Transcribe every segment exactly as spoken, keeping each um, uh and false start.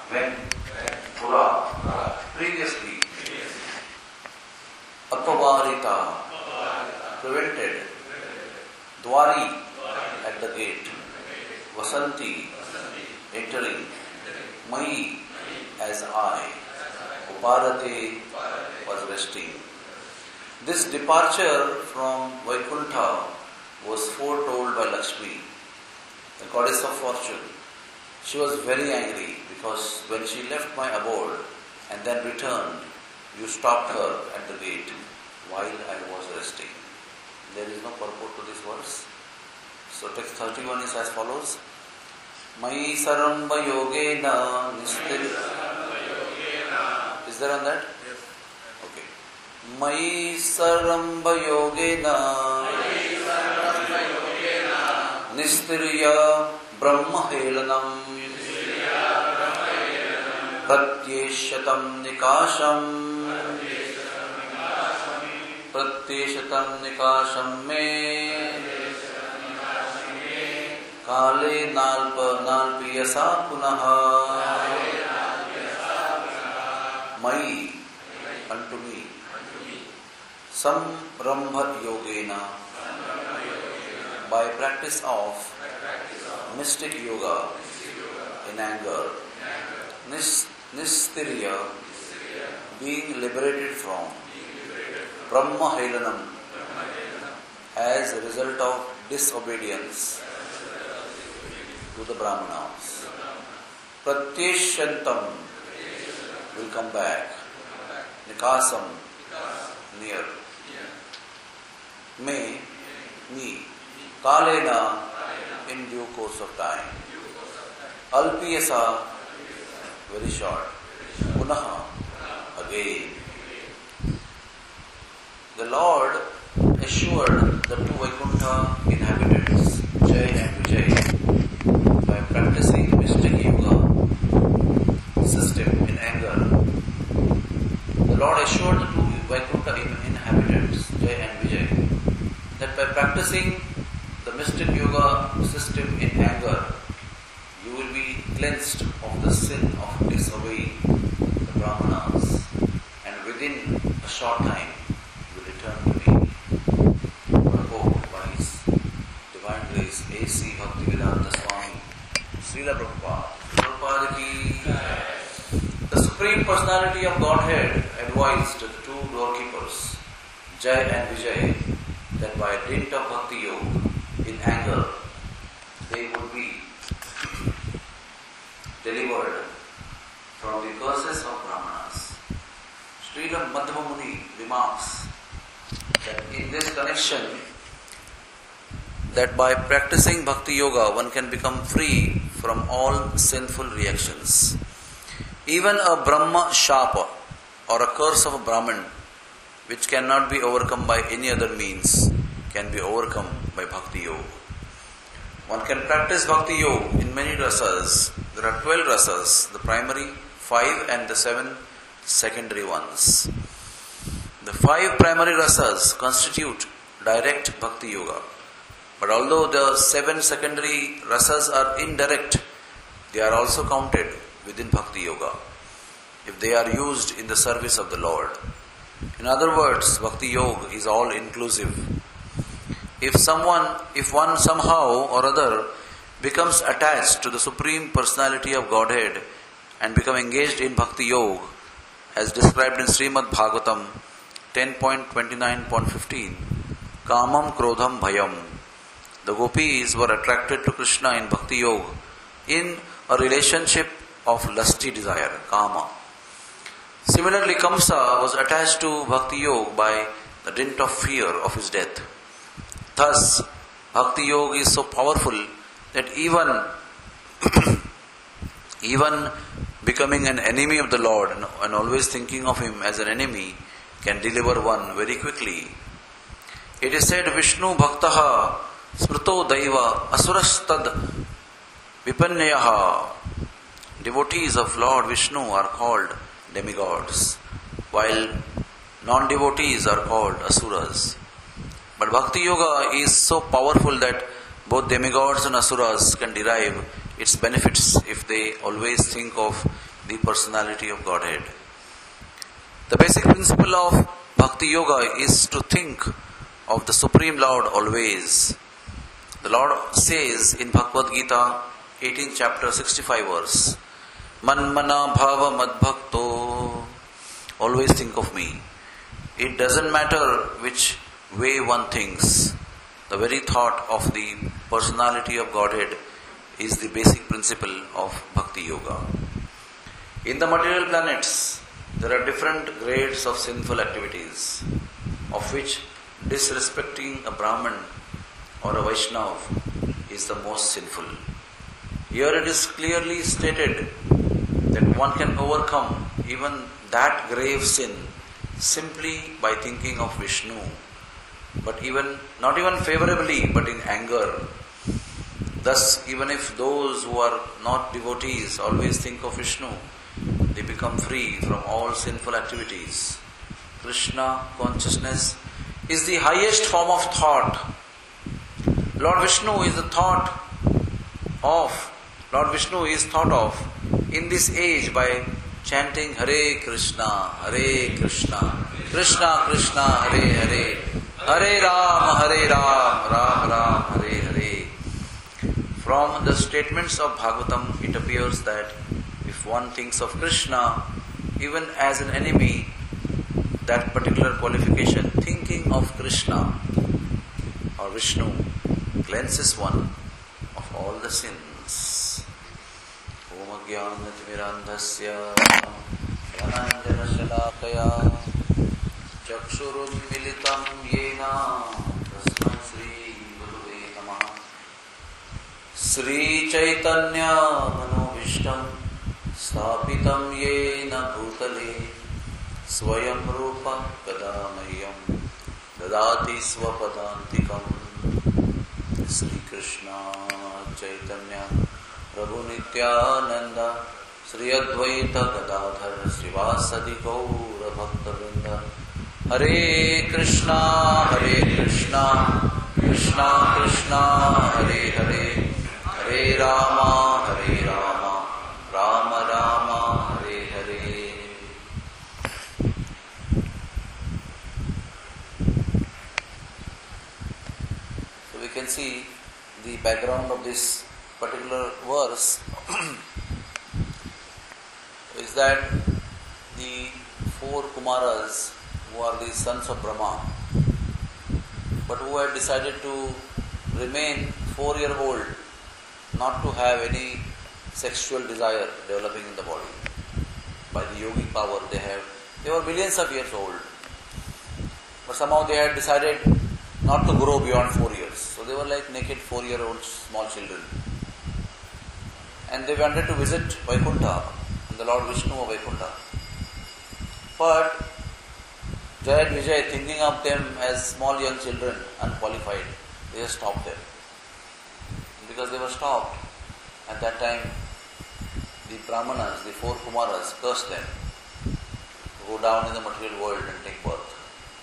When? Pura. Previously. Apavarita. Prevented. Dwari. At the gate. Vasanti. Entering. Mai. As I. Upadate. Was resting. This departure from Vaikuntha was foretold by Lakshmi, the goddess of fortune. She was very angry because when she left my abode and then returned, you stopped her at the gate while I was resting. There is no purport to this verse. So text thirty-one is as follows. Mai saramba yogena nistir. Is there on that? Yes. Okay. Mai saramba yogena nistirya brahma helanam pratyeshatam nikasham pratyeshatam nikasham me kale nalpa nalpiyasa punaha mai unto me samrambha yogena by practice of mystic yoga in anger, nis, nistirya, being liberated from brahma helanam as a result of disobedience to the brahmanas. Pratyeshantam will come back. Nikasam, near. May, me. Kalena, in due course of time. Alpiyasa, very short. Punaha, again. The Lord assured the two Vaikuntha inhabitants, Jai and Vijay, by practicing mystic yoga system in anger. The Lord assured the two Vaikuntha inhabitants, Jai and Vijay, that by practicing the mystic yoga system in anger, you will be cleansed of the sin of disobeying the brahmanas, and within a short time you will return to me. Prabhu, by His divine grace, A C Bhaktivedanta Swami, Srila Prabhupada, Prabhupada ki. The Supreme Personality of Godhead advised the two doorkeepers, Jai and Vijay, that by dint of Bhakti Yoga, in anger, they would be delivered from the curses of brahmanas. Srila Madhva Muni remarks that in this connection, that by practicing Bhakti Yoga, one can become free from all sinful reactions. Even a Brahma Shapa or a curse of a Brahmin, which cannot be overcome by any other means, can be overcome by Bhakti Yoga. One can practice Bhakti Yoga in many rasas. There are twelve rasas, the primary, five and the seven secondary ones. The five primary rasas constitute direct Bhakti Yoga. But although the seven secondary rasas are indirect, they are also counted within Bhakti Yoga if they are used in the service of the Lord. In other words, Bhakti Yoga is all inclusive. If someone, if one somehow or other becomes attached to the Supreme Personality of Godhead and become engaged in Bhakti Yoga, as described in Srimad Bhagavatam ten point twenty-nine point fifteen, Kamam Krodham Bhayam. The gopis were attracted to Krishna in Bhakti Yoga in a relationship of lusty desire, Kama. Similarly, Kamsa was attached to Bhakti Yoga by the dint of fear of his death. Thus, Bhakti Yoga is so powerful that even, even becoming an enemy of the Lord and, and always thinking of Him as an enemy can deliver one very quickly. It is said, Vishnu Bhaktaha Smrito Daiva Asurastad Vipanyaha. Devotees of Lord Vishnu are called demigods, while non-devotees are called asuras. But Bhakti Yoga is so powerful that both demigods and asuras can derive its benefits if they always think of the personality of Godhead. The basic principle of Bhakti Yoga is to think of the Supreme Lord always. The Lord says in Bhagavad Gita, eighteenth chapter, sixty-five verse, Manmana bhava madbhakto, always think of me. It doesn't matter which way one thinks. The very thought of the personality of Godhead is the basic principle of Bhakti Yoga. In the material planets, there are different grades of sinful activities, of which disrespecting a Brahman or a Vaishnav is the most sinful. Here it is clearly stated that one can overcome even that grave sin simply by thinking of Vishnu, but even not even favorably, but in anger. Thus, even if those who are not devotees always think of Vishnu, they become free from all sinful activities. Krishna consciousness is the highest form of thought. Lord Vishnu is the thought of, Lord Vishnu is thought of in this age by chanting Hare Krishna, Hare Krishna, Krishna Krishna, Hare Hare, Hare Ram, Hare Ram, Ram Ram, Hare Hare. From the statements of Bhagavatam, it appears that if one thinks of Krishna, even as an enemy, that particular qualification, thinking of Krishna or Vishnu, cleanses one of all the sins. Om Ajnanatimirandhasya Dhananjana Shalakaya Chakshurunmilitam Yena Tasmai Shri Gurave Namaha. Sri Chaitanya Manovishtam Sthapitam Yena Bhutale Swayam Rupa Kadamayam Dadati Swapadantikam. Sri Krishna Chaitanya Prabhu Nityananda Sri Advaita Gadadhar Srivasadi Gaura Bhaktavinda. Hare Krishna Hare Krishna Krishna Krishna Hare Hare Hare Rama Hare Rama Rama Rama Hare Hare. So we can see the background of this particular verse is that the four Kumaras, who are the sons of Brahma, but who had decided to remain four-year-old, not to have any sexual desire developing in the body. By the yogic power they have, they were millions of years old, but somehow they had decided not to grow beyond four years. So they were like naked four-year-old small children. And they wanted to visit Vaikuntha, the Lord Vishnu of Vaikuntha. But Jay and Vijay, thinking of them as small young children, unqualified, they just stopped them. Because they were stopped, at that time, the Brahmanas, the four Kumaras, cursed them to go down in the material world and take birth.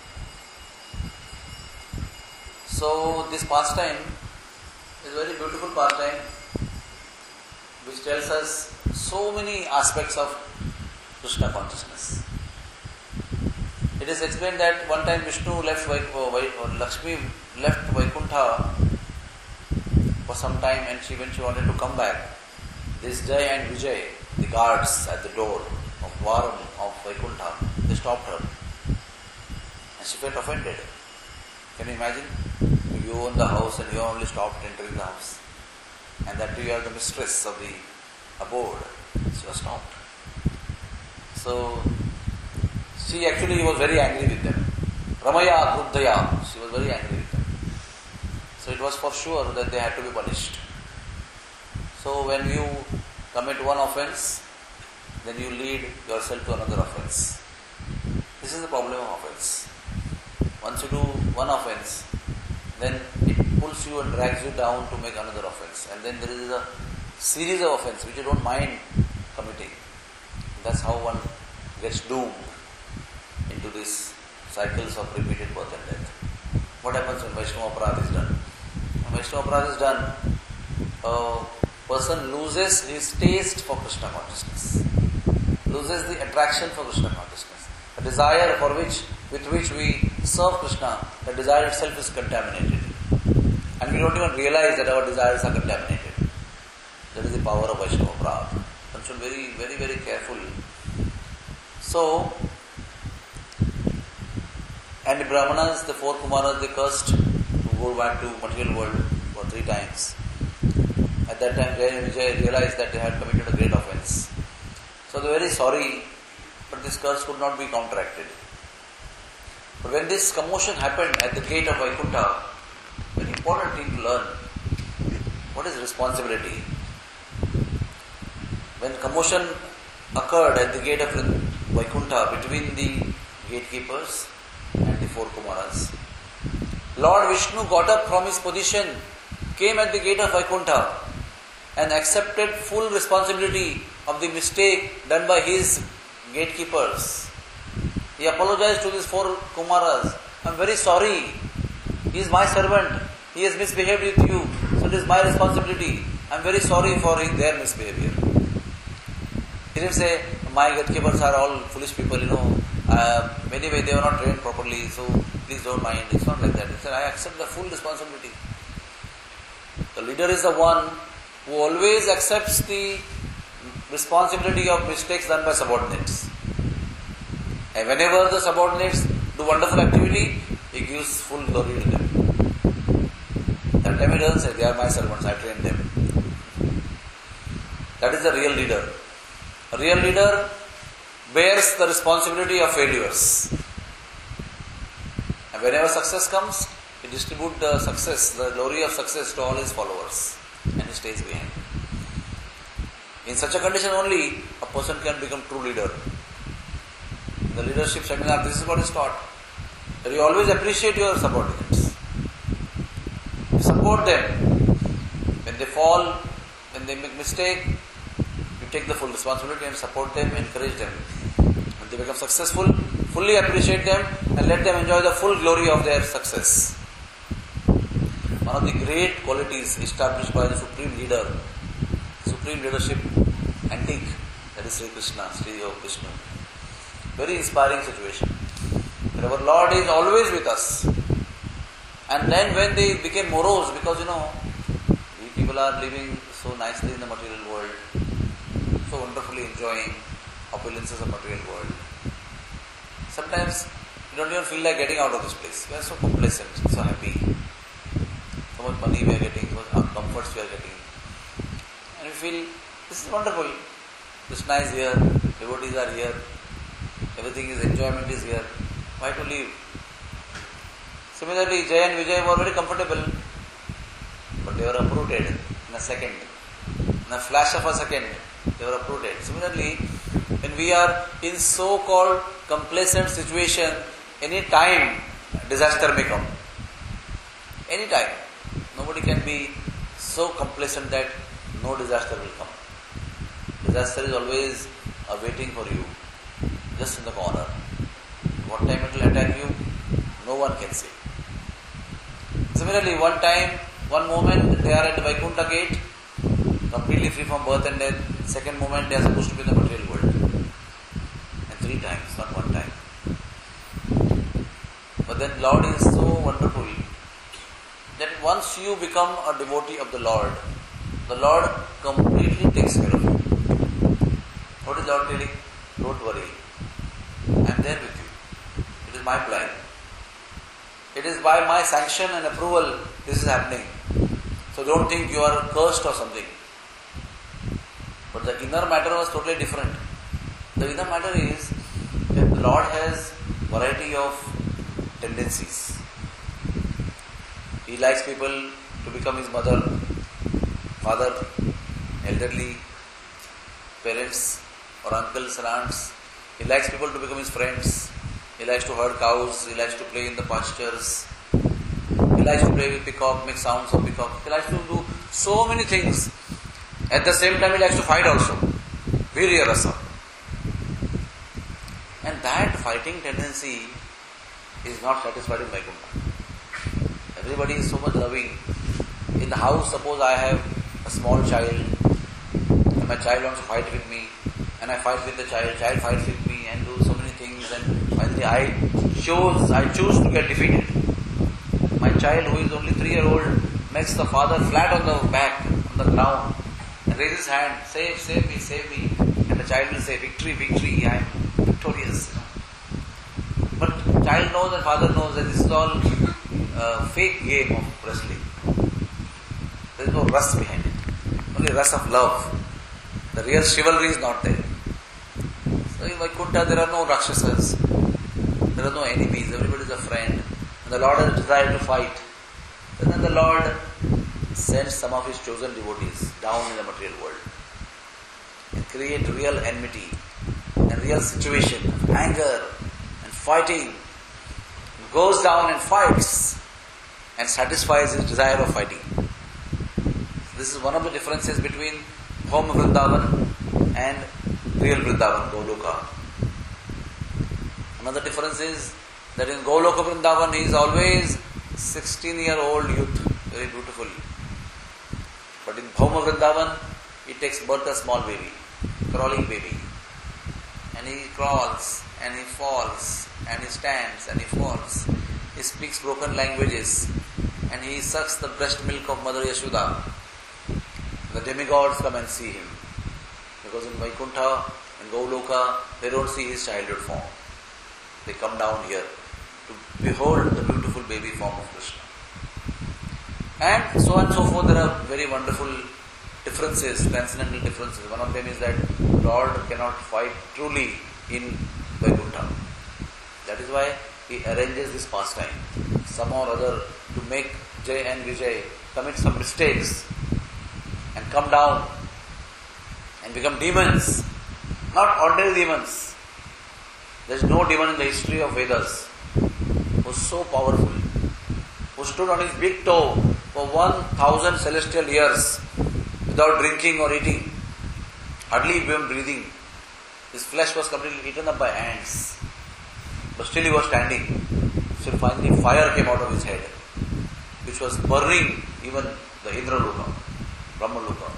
So this pastime is a very beautiful pastime which tells us so many aspects of Krishna consciousness. It is explained that one time Vishnu left Vaik- or Lakshmi left Vaikuntha for some time, and she when she wanted to come back, this Jay and Vijay, the guards at the door of Varam of Vaikuntha, they stopped her. And she felt offended. Can you imagine? You own the house and you are only stopped entering the house. And that you are the mistress of the abode. She was stopped. So, she actually was very angry with them. Ramaya Kruddhaya, she was very angry with them. So it was for sure that they had to be punished. So when you commit one offense, then you lead yourself to another offense. This is the problem of offense. Once you do one offense, then it pulls you and drags you down to make another offense. And then there is a series of offenses which you don't mind committing. That's how one gets doomed into these cycles of repeated birth and death. What happens when Vaishnava Aparadha is done? When Vaishnava Aparadha is done, a person loses his taste for Krishna consciousness. loses the attraction for Krishna consciousness. The desire for which, with which we serve Krishna, the desire itself is contaminated. And we don't even realize that our desires are contaminated. That is the power of Vaishnava Prabhupada. One should be very, very, very careful. So, and the Brahmanas, the four Kumaras, they cursed to go back to material world for three times. At that time, Jaya and Vijay realized that they had committed a great offense. So they were very sorry, but this curse could not be counteracted. But when this commotion happened at the gate of Vaikuntha, an important thing to learn, what is responsibility? When commotion occurred at the gate of Vaikuntha between the gatekeepers and the four Kumaras, Lord Vishnu got up from his position, came at the gate of Vaikuntha and accepted full responsibility of the mistake done by his gatekeepers. He apologized to these four Kumaras. I am very sorry. He is my servant. He has misbehaved with you. So it is my responsibility. I am very sorry for their misbehavior. He didn't say, my gatekeepers are all foolish people, you know. Uh, anyway, they were not trained properly, so please don't mind. It's not like that. He said, I accept the full responsibility. The leader is the one who always accepts the responsibility of mistakes done by subordinates. And whenever the subordinates do wonderful activity, he gives full glory to them. That time he doesn't say, they are my servants, I trained them. That is the real leader. A real leader bears the responsibility of failures. And whenever success comes, he distributes the success, the glory of success to all his followers. And he stays behind. In such a condition only, a person can become true leader. In the leadership seminar, this is what is taught. That you always appreciate your subordinates. You support them. When they fall, when they make mistake, you take the full responsibility and support them, encourage them. When they become successful, fully appreciate them and let them enjoy the full glory of their success. One of the great qualities established by the Supreme Leader, Supreme Leadership antique, that is Sri Krishna, Sri Yoga Vishnu. Very inspiring situation. But our Lord is always with us. And then when they became morose, because you know, we people are living so nicely in the material world, so wonderfully enjoying opulences of material world. Sometimes you don't even feel like getting out of this place. We are so complacent, so happy. So much money we are getting, so much comforts we are getting. And we feel, this is wonderful. Krishna is here, devotees are here, everything is, enjoyment is here. Why to leave? Similarly, Jay and Vijay were very comfortable, but they were uprooted in a second. In a flash of a second, they were uprooted. Similarly, when we are in so-called complacent situation, any time disaster may come. Any time. Nobody can be so complacent that no disaster will come. Disaster is always awaiting for you, just in the corner. What time it will attack you, no one can say. Similarly, one time, one moment they are at the Vaikuntha gate, completely free from birth and death. Second moment they are supposed to be in the material world. And three times, not one time. But then Lord is so wonderful that once you become a devotee of the Lord, the Lord completely takes care of you. What is Lord telling? Don't worry. I am there with you. It is my plan. It is by my sanction and approval this is happening. So don't think you are cursed or something. But the inner matter was totally different. The inner matter is that the Lord has variety of tendencies. He likes people to become his mother, father, elderly, parents or uncles and aunts. He likes people to become his friends. He likes to herd cows. He likes to play in the pastures. He likes to play with peacock, make sounds of peacock. He likes to do so many things. At the same time, he likes to fight also. Virya rasa. And that fighting tendency is not satisfied in Vaikuntha. Everybody is so much loving. In the house, suppose I have a small child, and my child wants to fight with me, and and I fight with the child, child fights with me and do so many things, and finally I choose, I choose to get defeated. My child, who is only three year old, makes the father flat on the back, on the ground, and raises his hand, save, save me, save me. And the child will say, victory, victory, I am victorious. You know. But child knows and father knows that this is all a fake game of wrestling. There is no rust behind it. Only rust of love. The real chivalry is not there. So in Vaikuntha there are no Rakshasas. There are no enemies. Everybody is a friend. And the Lord has decided to fight. And then the Lord sends some of His chosen devotees down in the material world and create real enmity and real situation of anger and fighting. He goes down and fights and satisfies his desire of fighting. This is one of the differences between home Vrindavan and real Vrindavan, Goloka. Another difference is that in Goloka Vrindavan he is always sixteen year old youth, very beautiful. But in Bhauma Vrindavan, he takes birth a small baby, crawling baby. And he crawls, and he falls, and he stands, and he falls. He speaks broken languages, and he sucks the breast milk of Mother Yashoda. The demigods come and see him. Because in Vaikuntha, in Goloka, they don't see his childhood form. They come down here to behold the beautiful baby form of Krishna. And so on and so forth, there are very wonderful differences, transcendental differences. One of them is that Lord cannot fight truly in Vaikuntha. That is why He arranges this pastime, somehow or other, to make Jay and Vijay commit some mistakes and come down and become demons, not ordinary demons. There is no demon in the history of Vedas who was so powerful, who stood on his big toe for one thousand celestial years without drinking or eating, hardly even breathing. His flesh was completely eaten up by ants, but still he was standing. Still finally fire came out of his head, which was burning even the Indraloka, Brahmaloka.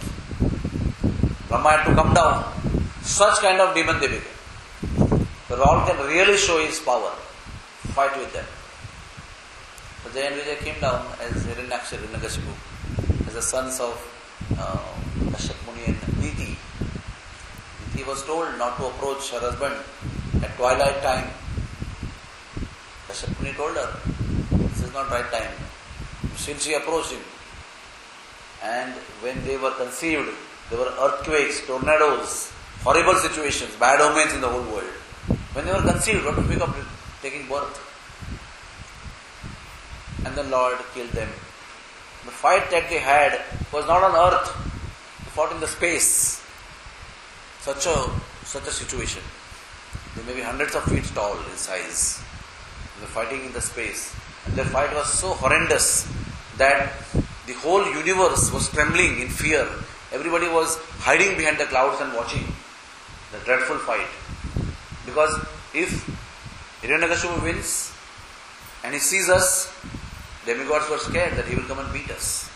Brahma had to come down. Such kind of demon they became. The Lord can really show His power. Fight with them. So Jay and Vijay came down as Hiranyaksha, Hiranyakashipu, as the sons of uh, Kashyap Muni and Diti. Diti was told not to approach her husband at twilight time. Kashyap Muni told her, this is not right time. Still she approached him. And when they were conceived, there were earthquakes, tornadoes, horrible situations, bad omens in the whole world. When they were conceived, what to speak of taking birth? And the Lord killed them. The fight that they had was not on earth. They fought in the space. Such a such a situation. They may be hundreds of feet tall in size. They were fighting in the space. And their fight was so horrendous that the whole universe was trembling in fear. Everybody was hiding behind the clouds and watching the dreadful fight. Because if Hiranyakashipu wins and he sees us, demigods were scared that he will come and beat us.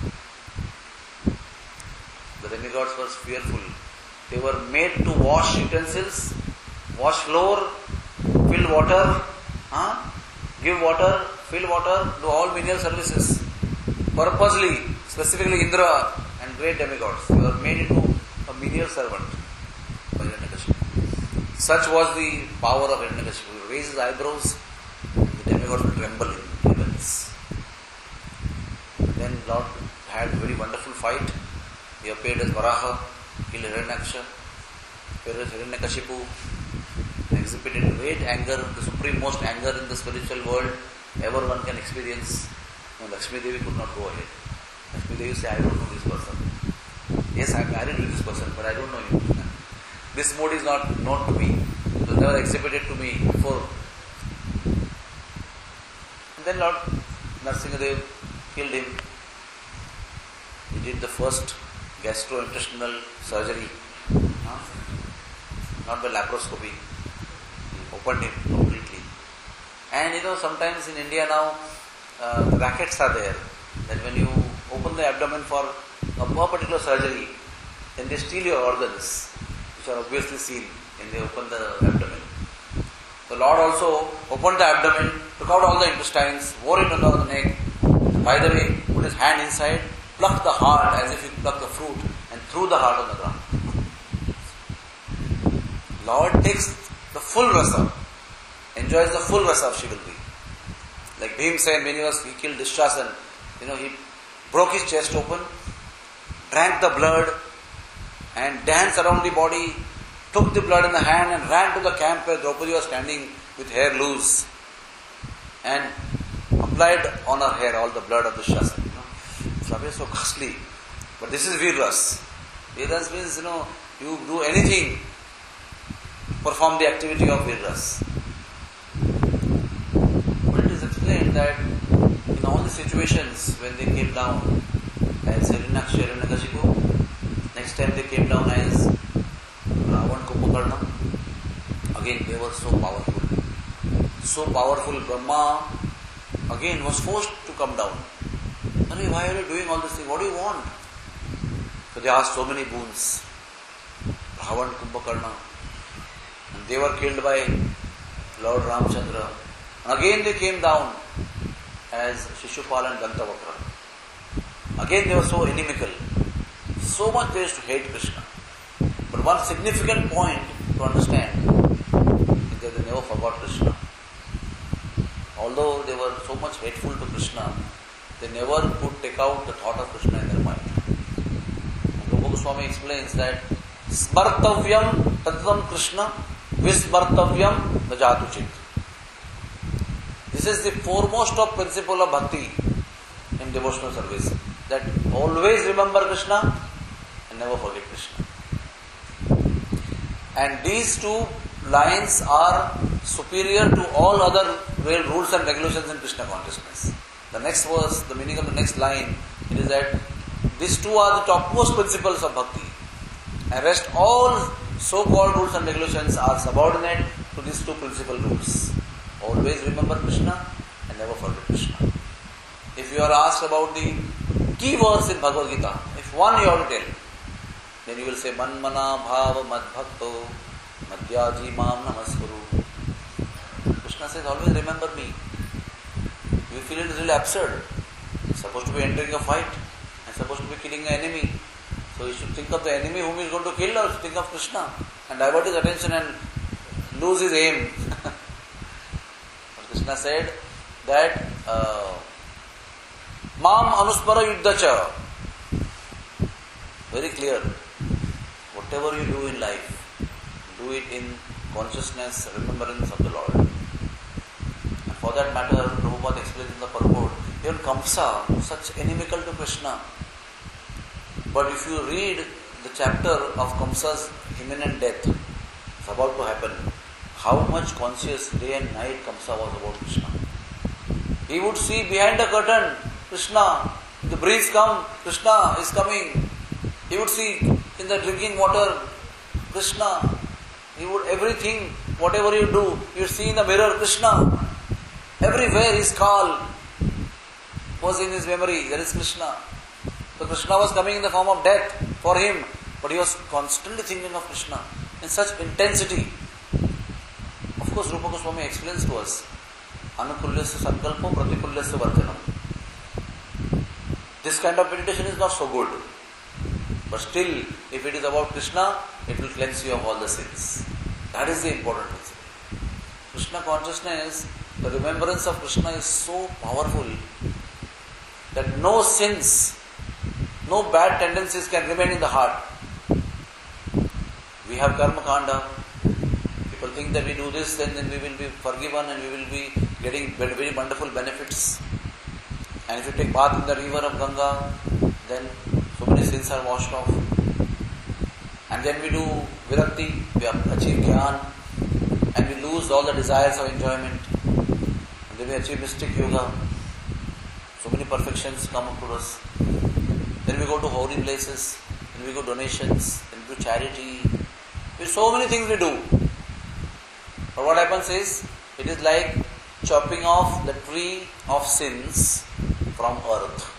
The demigods were fearful. They were made to wash utensils, wash floor, fill water, huh? give water, fill water, do all menial services. Purposely, specifically Indra and great demigods, they were made into a menial servant by Hiranyakashipu. Such was the power of Hiranyakashipu. He raised his eyebrows and the demigods will tremble in heavens. Then Lord had a very wonderful fight. He appeared as Varaha, killed Hiranyaksha, appeared as Hiranyakashipu, exhibited great anger, the supreme most anger in the spiritual world ever one can experience. No, Lakshmi Devi could not go ahead. Lakshmi Devi said, I don't know this person. Yes, I am married with this person, but I don't know him. This mood is not known to me. It was never exhibited to me before. And then Lord Narasimhadev killed him. He did the first gastrointestinal surgery. Huh? Not by laparoscopy. He opened him completely. And you know, sometimes in India now, uh, rackets are there. That when you open the abdomen for a more particular surgery, then they steal your organs, which which are obviously seen when they open the abdomen. The Lord also opened the abdomen, took out all the intestines, wore it under the neck. By the way, put his hand inside, plucked the heart as if he plucked the fruit and threw the heart on the ground. Lord takes the full rasa, enjoys the full rasa of Shivalvi. Like Bhimsen, when he was he killed Dushyasan, you know, he broke his chest open, drank the blood and danced around the body, took the blood in the hand and ran to the camp where Draupadi was standing with hair loose and applied on her hair all the blood of Dushyasan. You know, Slavi is so costly. But this is Virras. Virras means, you know, you do anything to perform the activity of Virras. But it is explained that in all the situations when they came down as Hiranyaksha, Hiranyakashipu, next time they came down as Ravan, Kumbhakarna, again they were so powerful. So powerful, Brahma again was forced to come down. Arey, why are you doing all this thing? What do you want? So they asked so many boons. Ravan, Kumbhakarna. And they were killed by Lord Ramchandra. And again they came down as Shishupal and Dantavakra. Again they were so inimical. So much they used to hate Krishna. But one significant point to understand is that they never forgot Krishna. Although they were so much hateful to Krishna, they never could take out the thought of Krishna in their mind. And Rupa Goswami explains that Smartavyam Tattvam Krishna Vismartavyam Najatu Chit. This is the foremost of principle of bhakti in devotional service. That always remember Krishna and never forget Krishna. And these two lines are superior to all other rules and regulations in Krishna consciousness. The next verse, the meaning of the next line, it is that these two are the topmost principles of bhakti. And rest all so-called rules and regulations are subordinate to these two principal rules. Always remember Krishna and never forget Krishna. If you are asked about the key verse in Bhagavad Gita, if one you have to tell, then you will say, Manmana bhava madbhakto madhyaji mam namaskuru. Krishna says, always remember me. You feel it is really absurd. You're supposed to be entering a fight and supposed to be killing an enemy. So you should think of the enemy whom he is going to kill, or think of Krishna and divert his attention and lose his aim. But Krishna said that Mam anuspara yuddhacha. Very clear. Whatever you do in life, do it in consciousness, remembrance of the Lord. And for that matter, Prabhupada explains in the purport, even Kamsa was such inimical to Krishna. But if you read the chapter of Kamsa's imminent death, it's about to happen, how much conscious day and night Kamsa was about Krishna. He would see behind the curtain, Krishna, the breeze come, Krishna is coming. He would see in the drinking water, Krishna. He would, everything, whatever you do, you see in the mirror, Krishna. Everywhere his call was in his memory, there is Krishna. So Krishna was coming in the form of death for him, but he was constantly thinking of Krishna in such intensity. Of course, Rupa Goswami explains to us, Anukulyasya sankalpo pratikulyasya varjanam. This kind of meditation is not so good. But still, if it is about Krishna, it will cleanse you of all the sins. That is the important principle. Krishna consciousness, the remembrance of Krishna is so powerful that no sins, no bad tendencies can remain in the heart. We have karma kanda. People think that we do this, then, then we will be forgiven and we will be getting very, very wonderful benefits. And if you take bath in the river of Ganga, then so many sins are washed off. And then we do virakti, we achieve jnana, and we lose all the desires of enjoyment. And then we achieve mystic yoga. So many perfections come up to us. Then we go to holy places, then we go donations, then we do charity. We so many things we do. But what happens is, it is like chopping off the tree of sins from earth.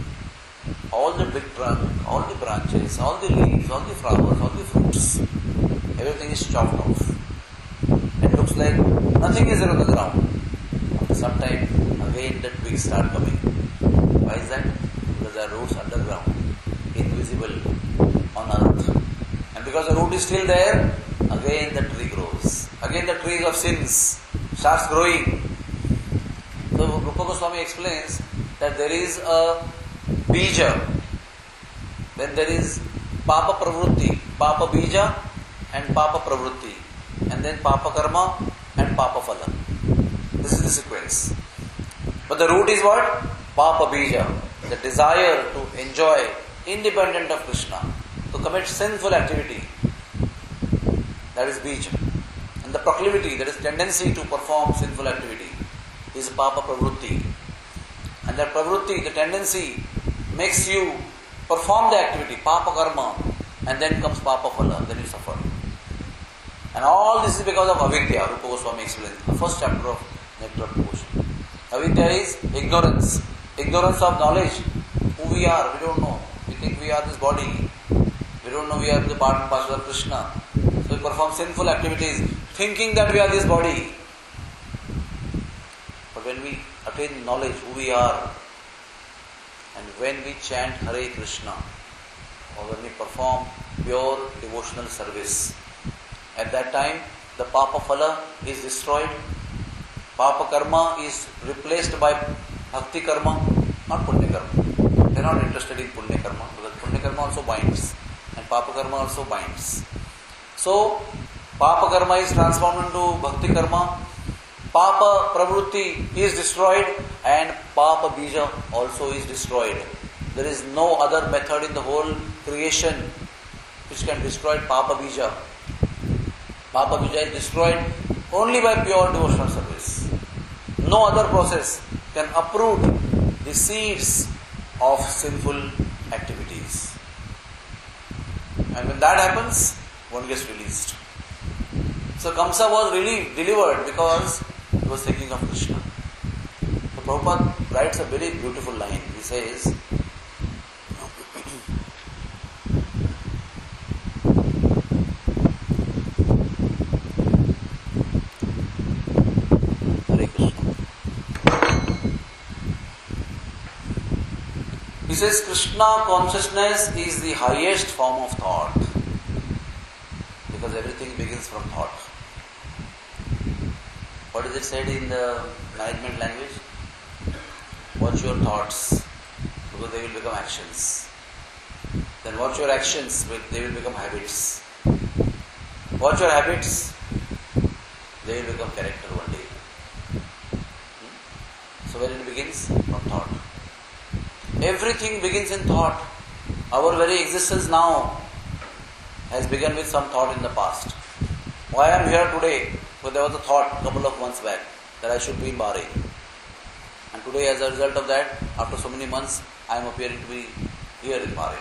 All the big trunk, all the branches, all the leaves, all the flowers, all the fruits, everything is chopped off. It looks like nothing is there on the ground. After some time, again the twigs start coming. Why is that? Because there are roots underground, invisible on earth. And because the root is still there, again the tree grows. Again the tree of sins starts growing. So Rupa Goswami explains that there is a bija, then there is papa pravrutti, papa bija and papa pravrutti, and then papa karma and papa phala. This is the sequence. But the root is what? Papa bija, the desire to enjoy independent of Krishna, to commit sinful activity. That is bija. And the proclivity, that is tendency to perform sinful activity, is papa pravrutti. And that pravrutti, the tendency, makes you perform the activity, papa karma, and then comes papa phala, then you suffer. And all this is because of avidya, Rupa Goswami explains, the first chapter of Nectar of Devotion. Avidya is ignorance, ignorance of knowledge, who we are, we don't know. We think we are this body, we don't know we are the part and parcel of Krishna. So we perform sinful activities, thinking that we are this body. But when we attain knowledge who we are, and when we chant Hare Krishna, or when we perform pure devotional service, at that time the Papa Phala is destroyed, Papa Karma is replaced by Bhakti Karma, not Punya Karma. They are not interested in Punya Karma, because Punya Karma also binds, and Papa Karma also binds. So, Papa Karma is transformed into Bhakti Karma, Papa Pravrutti is destroyed, and Papa Bija also is destroyed. There is no other method in the whole creation which can destroy Papa Bija. Papa Bija is destroyed only by pure devotional service. No other process can uproot the seeds of sinful activities. And when that happens, one gets released. So Kamsa was really delivered because he was thinking of Krishna. So Prabhupada writes a very beautiful line. He says, Hare Krishna. He says, Krishna consciousness is the highest form of thought. Because everything begins from thought. What is it said in the management language? Watch your thoughts, because they will become actions. Then watch your actions, they will become habits. Watch your habits, they will become character one day. So where it begins? From thought. Everything begins in thought. Our very existence now has begun with some thought in the past. Why I am here today? Because there was a thought a couple of months back that I should be in Bahrain. And today, as a result of that, after so many months, I am appearing to be here in Bahrain.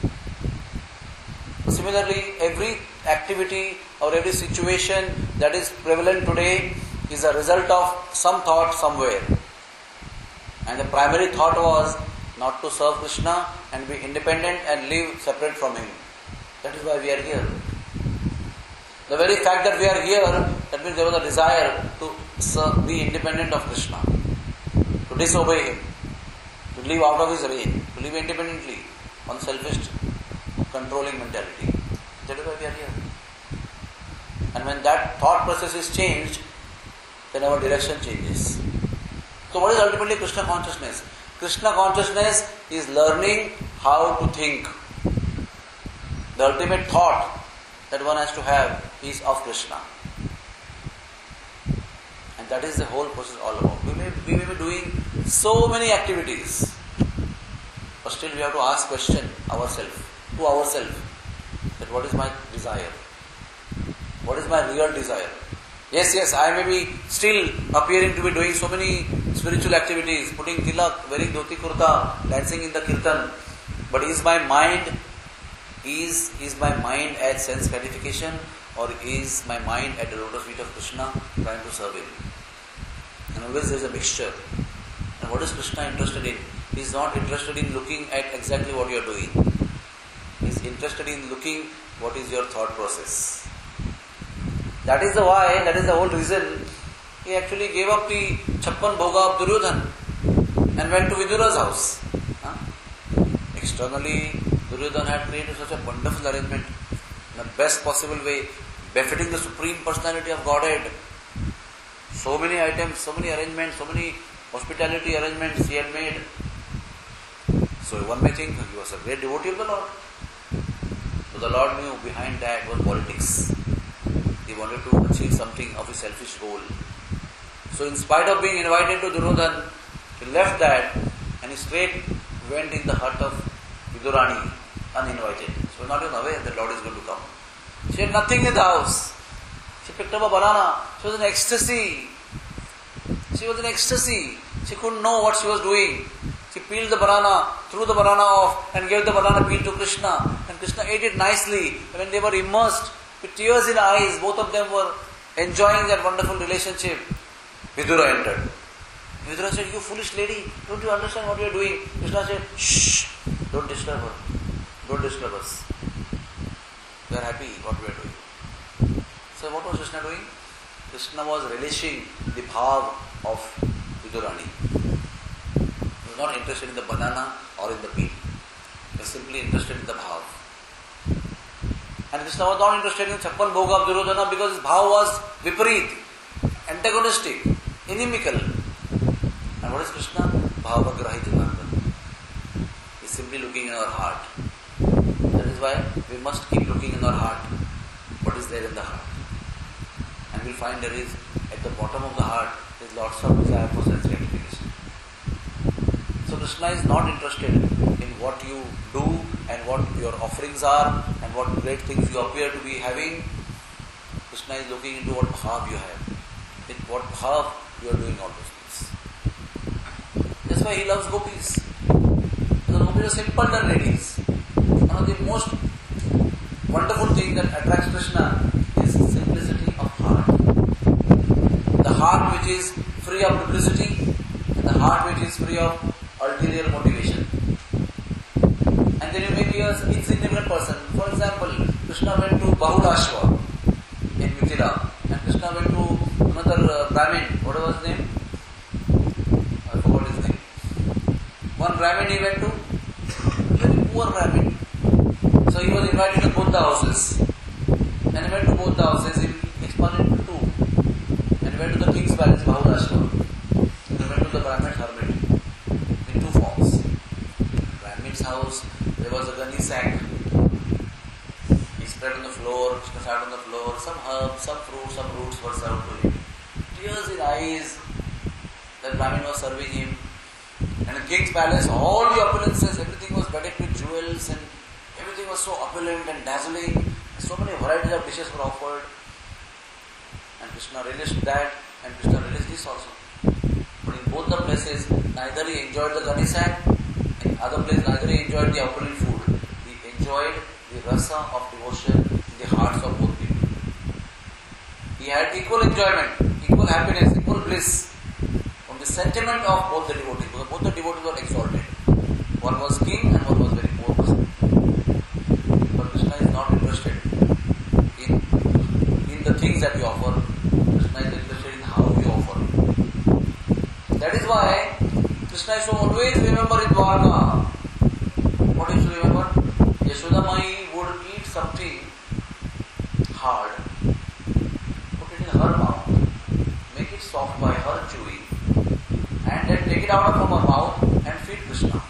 Similarly, every activity or every situation that is prevalent today is a result of some thought somewhere. And the primary thought was not to serve Krishna and be independent and live separate from Him. That is why we are here. The very fact that we are here, that means there was a desire to serve, be independent of Krishna, to disobey Him, to live out of His reign, to live independently, unselfish, controlling mentality. That is why we are here. And when that thought process is changed, then our direction changes. So what is ultimately Krishna consciousness? Krishna consciousness is learning how to think. The ultimate thought that one has to have is of Krishna. And that is the whole process all about. We may, we may be doing so many activities, but still we have to ask question ourselves, to ourselves, that what is my desire? What is my real desire? Yes, yes, I may be still appearing to be doing so many spiritual activities, putting tilak, wearing dhoti kurta, dancing in the kirtan, but is my mind Is, is my mind at sense gratification, or is my mind at the lotus feet of Krishna trying to serve Him? And always there is a mixture. And what is Krishna interested in? He is not interested in looking at exactly what you are doing. He is interested in looking what is your thought process. That is the why, that is the whole reason he actually gave up the Chappan Bhoga of Duryodhan and went to Vidura's house. Huh? Externally, Duryodhan had created such a wonderful arrangement in the best possible way, befitting the Supreme Personality of Godhead. So many items, so many arrangements, so many hospitality arrangements he had made. So one may think he was a great devotee of the Lord. So the Lord knew behind that was politics. He wanted to achieve something of his selfish goal. So in spite of being invited to Duryodhan, he left that and he straight went in the hut of Vidurani, uninvited. She was not even aware that Lord is going to come. She had nothing in the house. She picked up a banana. She was in ecstasy. She was in ecstasy. She couldn't know what she was doing. She peeled the banana, threw the banana off and gave the banana peel to Krishna. And Krishna ate it nicely. And when they were immersed with tears in eyes, both of them were enjoying that wonderful relationship. Vidura entered. Vidura said, "You foolish lady, don't you understand what you are doing?" Krishna said, "Shh, don't disturb her. Don't disturb us. We are happy what we are doing." So what was Krishna doing? Krishna was relishing the bhav of Vidurani. He was not interested in the banana or in the peel. He was simply interested in the bhav. And Krishna was not interested in Chappan Bhoga of Duryodhana because his bhav was viparit, antagonistic, inimical. And what is Krishna? Bhavagrahi Janardana. He is simply looking in our heart. That is why we must keep looking in our heart. What is there in the heart? And we'll find there is, at the bottom of the heart, there is lots of desire for sense gratification. So Krishna is not interested in what you do and what your offerings are and what great things you appear to be having. Krishna is looking into what bhav you have. In what bhav you are doing all those things. That's why he loves gopis. The gopis are simple than ladies. One of the most wonderful things that attracts Krishna is simplicity of heart. The heart which is free of duplicity and the heart which is free of ulterior motivation. And then you may be an insignificant person. For example, Krishna went to Bahudashva in Mithila and Krishna went to another uh, Brahmin. What was his name? I forgot his name. One Brahmin he went to, very poor Brahmin. So he was invited to both the houses. And he went to both the houses, he expanded into two. And he went to the king's palace, Bahudashva. And he went to the Brahmin's hermit in two forms. In Brahmin's house, there was a gunny sack. He spread on the floor, sat on the floor, some herbs, some fruit, some roots were served to him. Tears in eyes, the Brahmin was serving him. And in the king's palace, all the opulences, everything was bedecked with jewels and everything was so opulent and dazzling. So many varieties of dishes were offered. And Krishna relished that and Krishna relished this also. But in both the places, neither he enjoyed the gunny sack, in other place neither he enjoyed the opulent food. He enjoyed the rasa of devotion in the hearts of both people. He had equal enjoyment, equal happiness, equal bliss from the sentiment of both the devotees. Because both the devotees were exalted. One was king and one was very poor person. But Krishna is not interested in, in the things that you offer. Krishna is interested in how you offer. That is why Krishna is to always remember in Dwarka. What is to remember? Yashoda Mai would eat something hard, put it in her mouth, make it soft by her chewing, and then take it out from her mouth and feed Krishna.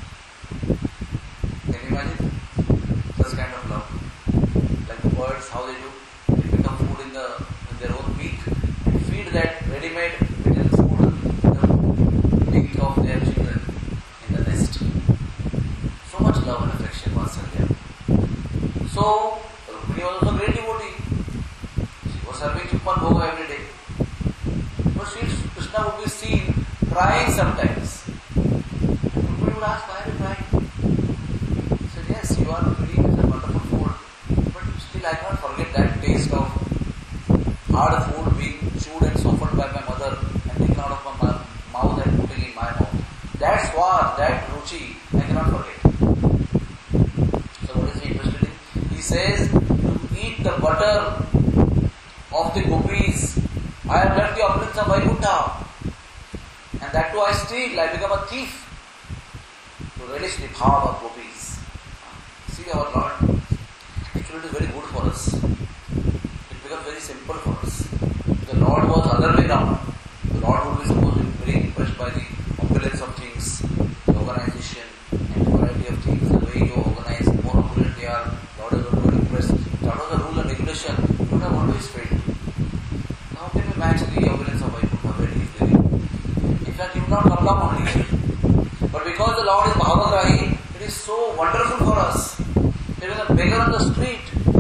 Can you imagine such kind of love? Like the birds, how they do? They pick up food in, the, in their own beak and feed that ready-made little food in the beak of their children in the nest. So much love and affection was there. So, Rukmini was also a great devotee. She was serving Chappan Bhoga every day. But she, Krishna would be seen crying sometimes. Rukmini would ask, why are you crying? He said, yes, you are eating such wonderful food. But still I cannot forget that taste of hard food being chewed and softened by my mother and taken out of my mouth and putting in my mouth. That swad, that ruchi, I cannot forget. So what is he interested in? He says, to eat the butter of the gopis. I have left the opulence of Vaikuntha. And that too I steal, I become a thief to relish the bhava of gopis. See our Lord, actually it is very good for us. It becomes very simple for us. If the Lord was other way round, the Lord would be supposed to be very impressed by the opulence of things, the organization and variety of things, the way you organize, the more opulent they are, Lord is going to be impressed. That was the rule and regulation. You would have always failed. How can we match the opulence of Vaikuntha very easily? In fact, you would not come down only. But because the Lord is Bhavagrahi, it is so wonderful for us. There is a beggar on the street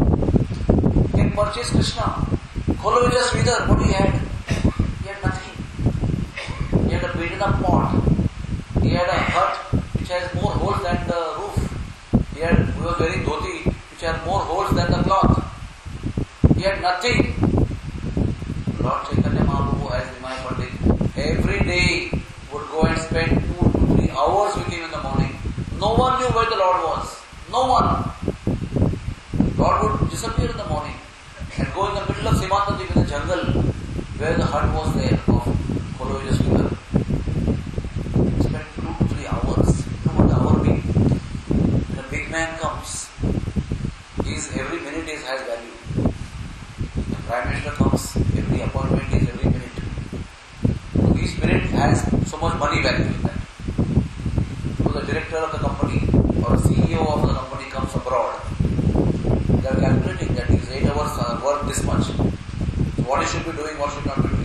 can purchase Krishna. Kholo Vijay Sridhar, what he had? He had nothing. He had a beaten up pot. He had a hut which has more holes than the roof. He had, he was wearing dhoti which had more holes than the cloth. He had nothing. Lord Chaitanya Mahaprabhu, as Nimai Pandit, every day would go and spend two to three hours with him in the morning. No one knew where the Lord was. No one. Lord would disappear in the morning and go in the middle of Simantandeep in the jungle where the hut was there of Kholo Vijay Sridhar. Spend two to three hours. You know what the hour means? When a big man comes, his every minute is has value. The Prime Minister comes, every appointment is every minute. So each minute has so much money value in that. So the director of the company or C E O of the company comes abroad. They are calculating that his eight hours are worth this much. So what he should be doing, what should not be doing.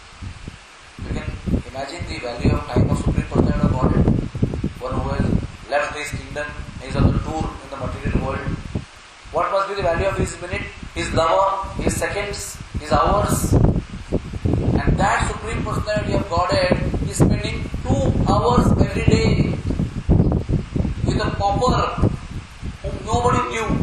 You can imagine the value of time of Supreme Personality of Godhead. One who has left his kingdom, he is on the tour in the material world. What must be the value of his minute, his hour, his seconds, his hours? And that Supreme Personality of Godhead is spending two hours every day with a pauper whom nobody knew.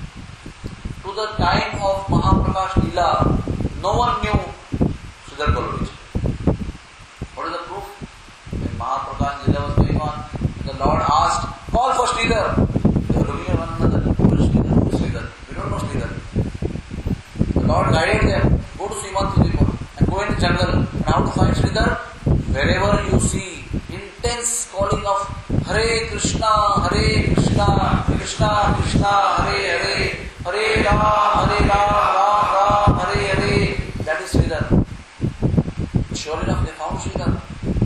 To the time of Mahaprakash Leela, no one knew Sridhar Golovich. What is the proof? When Mahaprakash Leela was going on, the Lord asked, call for Sridhar. They were looking at one another. Who is Sridhar? Who is Sridhar? We don't know Sridhar. The Lord guided them. Go to Simantandeep and go in the jungle. And how to find Sridhar? Wherever you see intense calling of Hare Krishna, Hare Krishna, Krishna Krishna, Hare Hare, Hare Ram, Hare Ram, Ram Ram, Hare Hare. That is Sridhar. Sure enough, they found Sridhar.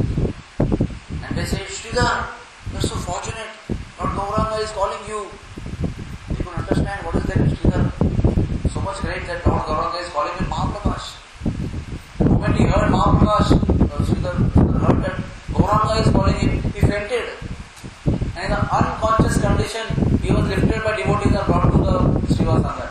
And they said, Sridhar, you are so fortunate. Lord Gauranga is calling you. They could understand what is there in Sridhar. So much great that Lord Gauranga is calling him Mahaprakash. The moment he heard Mahaprakash, uh, Sridhar, Sridhar heard that Gauranga is calling him, he fainted. And in an unconscious condition, he was lifted by devotees and brought to the Srivas Angan.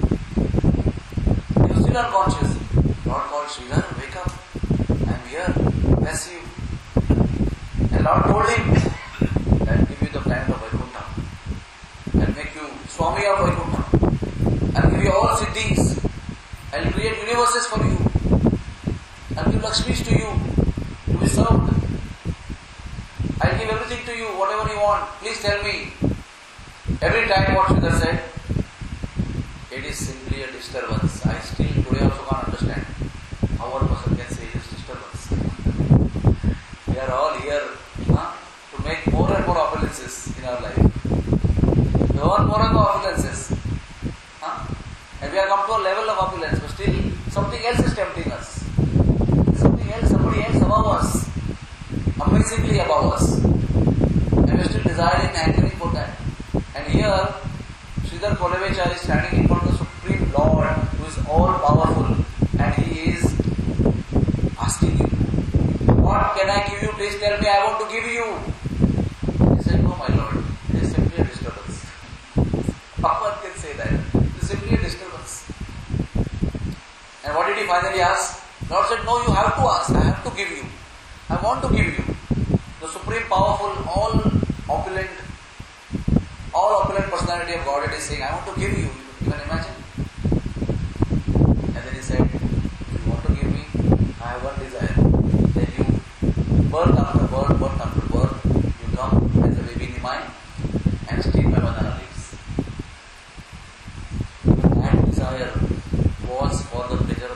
He was still unconscious. Lord called Sridhar, wake up. I am here. Bless you. And Lord told him, I will give you the planet of Vaikuntha. I will make you Swami of Vaikuntha. I will give you all siddhis. I will create universes for you. I will give Lakshmis to you to be served. I will give everything to you, whatever you want. Please tell me. Every time what Sridhar said, it is simply a disturbance. I still today also can't understand how one person can say it is disturbance. We are all here huh, to make more and more opulences in our life. We want more and more opulences. Huh? And we have come to a level of opulence, but still something else is tempting us. Something else, somebody else above us. Amazingly above us. And we are still desiring and hankering for that. And here, Sridhar Golovich is standing in front of the Supreme Lord who is all powerful, and he is asking you, what can I give you? Please tell me, I want to give you. He said, no my Lord, it is simply a disturbance. How one can say that? It is simply a disturbance. And what did he finally ask? Lord said, no, you have to ask, I have to give you. I want to give you. The Supreme Powerful, all opulent, all opulent personality of Godhead is saying, I want to give you. You can imagine? And then he said, if you want to give me, I have one desire. Then you, birth after birth, birth after birth, you come as a baby in mine and steal my banana leaves. But that desire was for the pleasure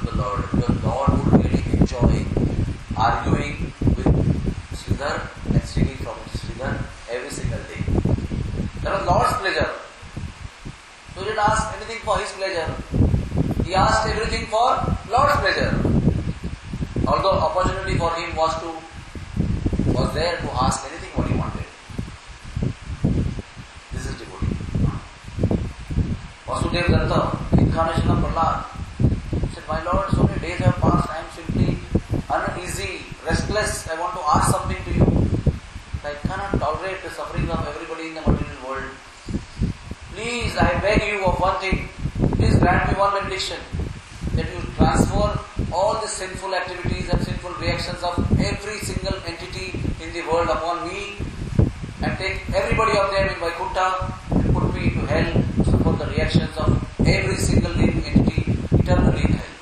asked everything for Lord's pleasure. Although opportunity for him was to was there to ask anything what he wanted. This is devotee. Vasudeva Datta, incarnation of Prahlad, said, my Lord, so many days have passed, I am simply uneasy, restless, I want to ask something to you. I cannot tolerate the suffering of everybody in the material world. Please, I beg you of one thing. Please grant me one benediction. That you transfer all the sinful activities and sinful reactions of every single entity in the world upon me and take everybody of them in Vaikuntha and put me into hell to suffer the reactions of every single living entity eternally in hell.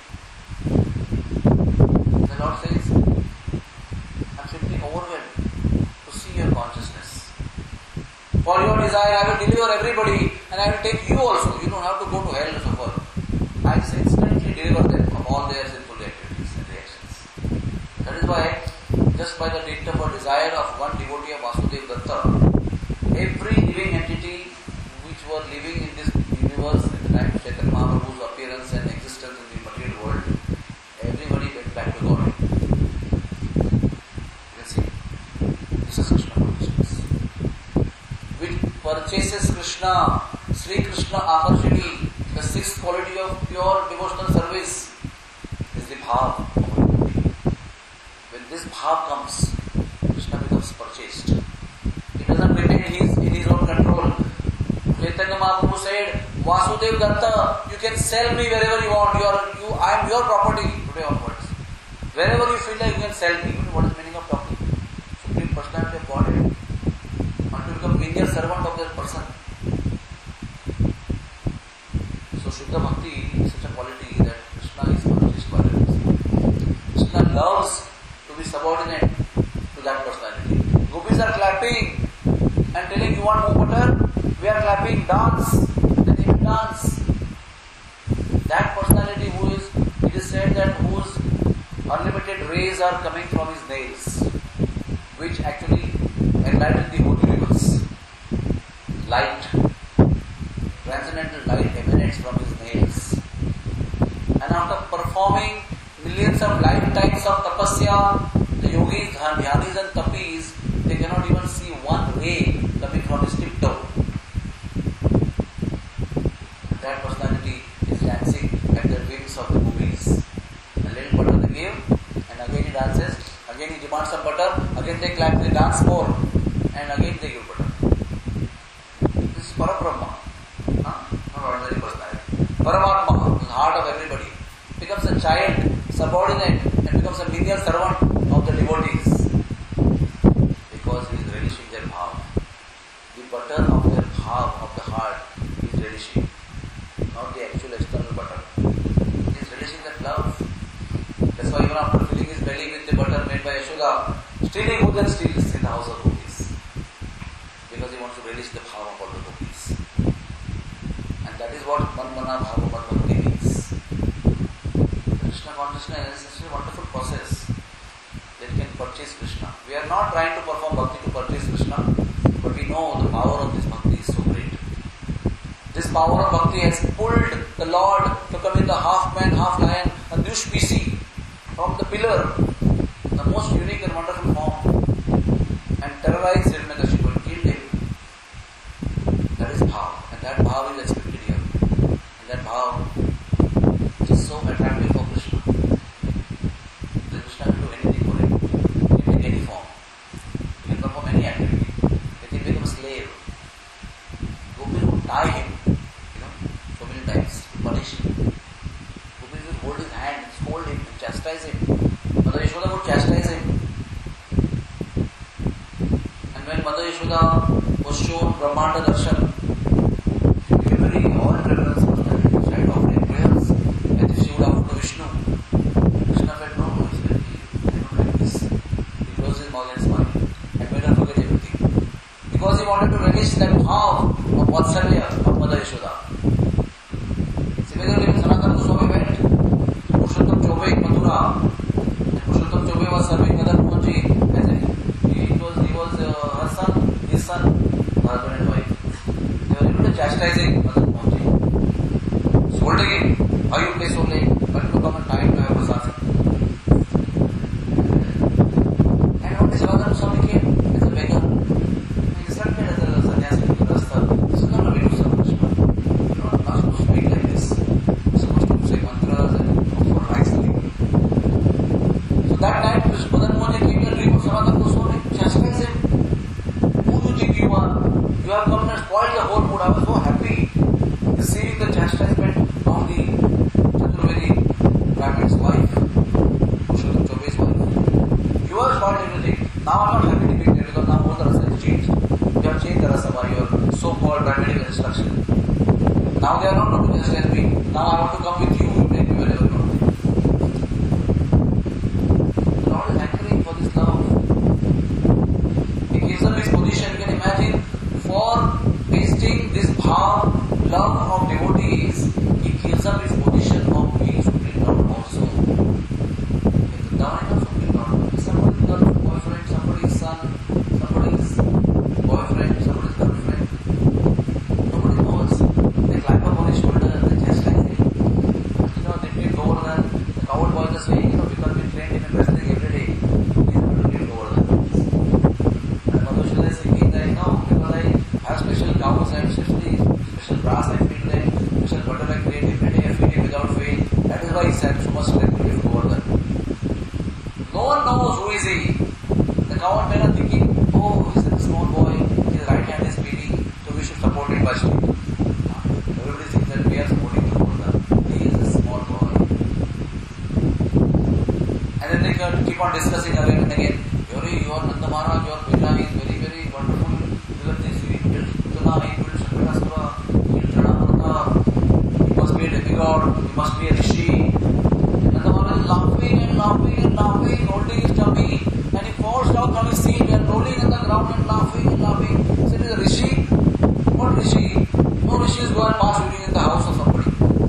The Lord says, I am simply overwhelmed to see your consciousness. For your desire, I will deliver everybody and I will take you also. You don't have to go to hell to suffer. I will instantly deliver them from all their sinful activities and reactions. That is why, just by the dicta or desire of one devotee of Vasudeva Datta, every living entity which were living in this universe at the time of Chaitanya Mahaprabhu's appearance and existence in the material world, everybody went back to God. You can see, this is Krishna consciousness. Which purchases Krishna, Sri Krishna Akarshini, the sixth quality of pure devotional service is the bhav. When this bhav comes, Krishna becomes purchased. He doesn't remain his, in his own control. Chaitanya Mahaprabhu said, Vasudeva Datta, you can sell me wherever you want. You are, you, I am your property today onwards. Wherever you feel like you can sell me. What is the meaning of talking? Supreme Personality of Godhead. Want to become mere servant of that person. So Shuddha Bhakti is such a quality that Krishna is purchased by that. Krishna loves to be subordinate to that personality. Gopis are clapping and telling, you want more butter? We are clapping, dance. Then they will dance. That personality who is, it is said that whose unlimited rays are coming from his nails, which actually enlighten the whole universe. Light, transcendental light emanates from his nails. And after performing millions of lifetimes of tapasya, the yogis, dhyanis and tapis, they cannot even see one ray coming from his tiptoe. That personality is dancing at the wings of the movies. A little butter they give, and again he dances, again he demands some butter, again they clap, they dance more, and again they give butter. This is Parabrahma, huh? Not ordinary personality. Paramatma, the heart of everybody, becomes a child, subordinate, and becomes a menial servant of the devotees. Because he is relishing their bhav. The butter of their bhav, of the heart, is relishing. Not the actual external butter. He is relishing that love. That's why even after filling his belly with the butter made by Yashoda, still he goes and steals in the house of gopis. Because he wants to relish the bhav of all the gopis. And that is what Manmana Bhava Bhakti means. The Krishna consciousness is a wonderful process that can purchase Krishna. We are not trying to perform bhakti to purchase Krishna, but we know the power of this bhakti is so great. This power of bhakti has pulled the Lord to come in the half man, half lion, a new species from the pillar, the most unique and wonderful form, and terrorized Hiranyakashipu and killed him. That is bhav, and that bhav is expected here. And that bhav is so attractive for Krishna. That Krishna will do anything for him. He can take any form. He can perform any activity. He can become a slave. Gopis would tie him, you know, so many times to punish him. Gopis would hold his hand, scold him, and chastise him. Mother Yashoda would chastise him. And when Mother Yashoda was shown Brahmanda Darshan, she became very awe and reverence personality. She started offering prayers as if she would offer to Vishnu. Krishna said, no, no, it's very I don't like this. He closed his mouth and smiled and made her forget everything. Because he wanted to relish that bhav of Vatsalya of Mother Yashoda. Similarly, when Sanatana Goswami went to Purushottam Chobe in Mathura, and Purushottam Chobe was serving Madan Mohanji as if he was, he was uh, her son, his son, husband and wife. They were able to chastising Madan Mohanji, scolding him, how you play so late? come and time to have prasad. And one day Jagannatha Swami came as a beggar. He instructed as a sannyasi in the rasta. He said, no, no, we do so much. You know, not supposed to speak like this. You're supposed to say mantras and offer rice to people. So that night, Madan Mohan came in a dream of Sanatana Goswami, chastised him. Who do you think you are? You have come and spoiled the whole mood. I was so happy receiving the chastisement of the Chaturvedi Brahmin's wife, Purushottam Chaube's wife. You have spoiled everything. Now I am not happy to be there because now all the rasa is changed. You have changed the rasa by your so-called Brahminical instruction. Now they are not going to chastise me. Now I want to come with you. You take me wherever you want. The Lord is angry for this love. He gives them his position. You can imagine, for tasting this bhav, love of devotees, he gives up his position of being Supreme Lord also. He is down and Supreme Lord. Somebody's girlfriend, somebody's son, somebody's boyfriend, somebody's girlfriend. Nobody knows. They climb up on his shoulder and they chastise him. You know, they feel Govardhan. The coward boys are saying, you know, because we trained him in wrestling every day, he's going to feel Govardhan. And Madhushala is thinking that, no, because I have special cows, I have special, special brass, I feed them, special butter I create every day, I feed him without fail. That is why he said so much strength to give Govardhan. No one knows who is he. The coward men are thinking, oh, he's a small boy, his right hand is bleeding, so we should support him by sleep. Everybody thinks that we are supporting Govardhan. He is a small boy. And then they keep on discussing again and again. Yori, your Nanda Maharaj, your Beta is very, very wonderful. Look at this, he built Putana, he built Shaktasura, he built Jadamurta. He must be a demigod, he must be a rishi. Nanda Maharaj is laughing and laughing and laughing, holding his tummy, and he falls down from his seat and rolling on the ground and laughing and laughing. He said, is a rishi? What rishi? No rishis go and pass urine in the house of somebody.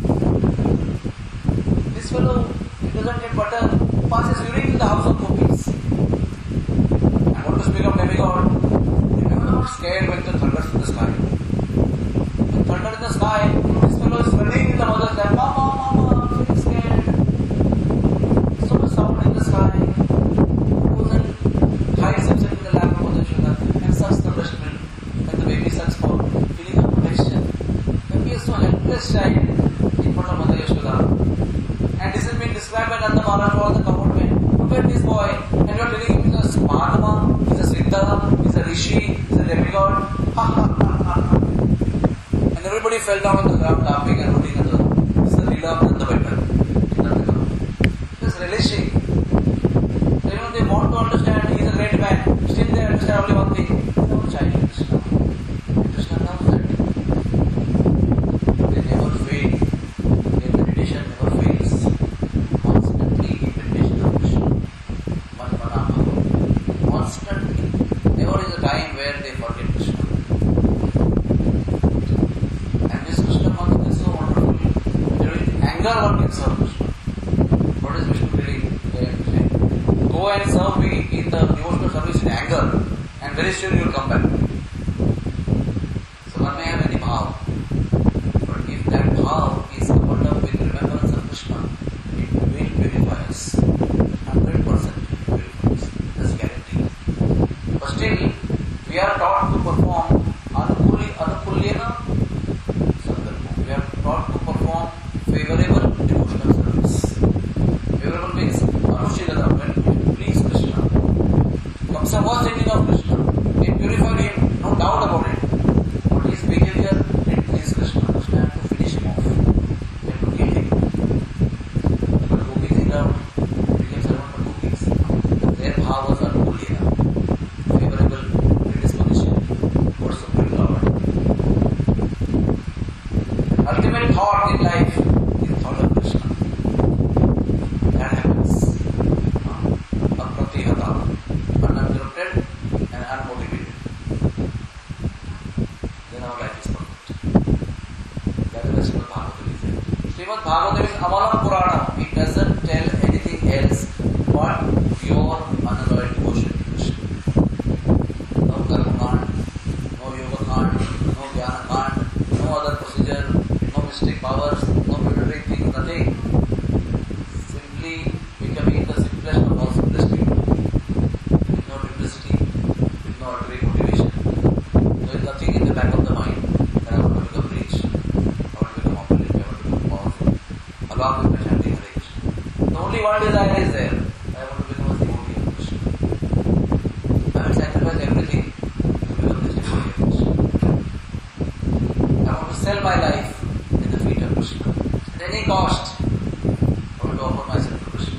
This fellow, he doesn't get butter, passes urine in the house of gopis. And what to speak of demigod? Demigod are not scared when the thunder is in the sky. When thunder in the sky, this fellow is running in the mother's lap. Mama, mama, I'm very scared. So much sound in the sky. He goes and hides himself in the lap of Mother Yashoda and sucks the breast milk. And the baby sucks for feeling of protection. And he is so helpless child in front of Mother Yashoda. And this is being described by Nanda Maharaj or the coward men. Look at this boy, and you are telling him he's a Mahatma, he's a Siddha, he's a Rishi, he's a demigod. Ha ha ha ha ha. And everybody fell down on the ground laughing and rooting at the. This is the Leela of Nanda Bhaita. This is relishing. So, you know, they want to understand he is a great man. Still they understand only one thing. No child Krishna. Krishna knows that. They never fail. Their meditation never fails. Constantly meditation of Krishna. Manmana. Constantly. Never is a time where they forget Krishna. And this Krishna Mantra is so wonderful. During anger one can serve Krishna. What is Vishnu really there to say? Go and serve me in the devotional service in anger, and very soon you will come back. So one may have any bhav, but if that bhav is coupled up with remembrance of Krishna, it will purify us. one hundred percent purify us. That's guaranteed. But still, we are taught to perform anukuli anukulyena sankalpa. We are taught to perform favorable devotional service. Favorable means anushilata, when we please Krishna. Kamsa was thinking of Krishna. It purified him The only one desire is there. I want to become a devotee of Krishna. I will sacrifice everything to become the devotee of Krishna. I want to sell my life in the feet of Krishna. At any cost, I want to offer myself to Krishna.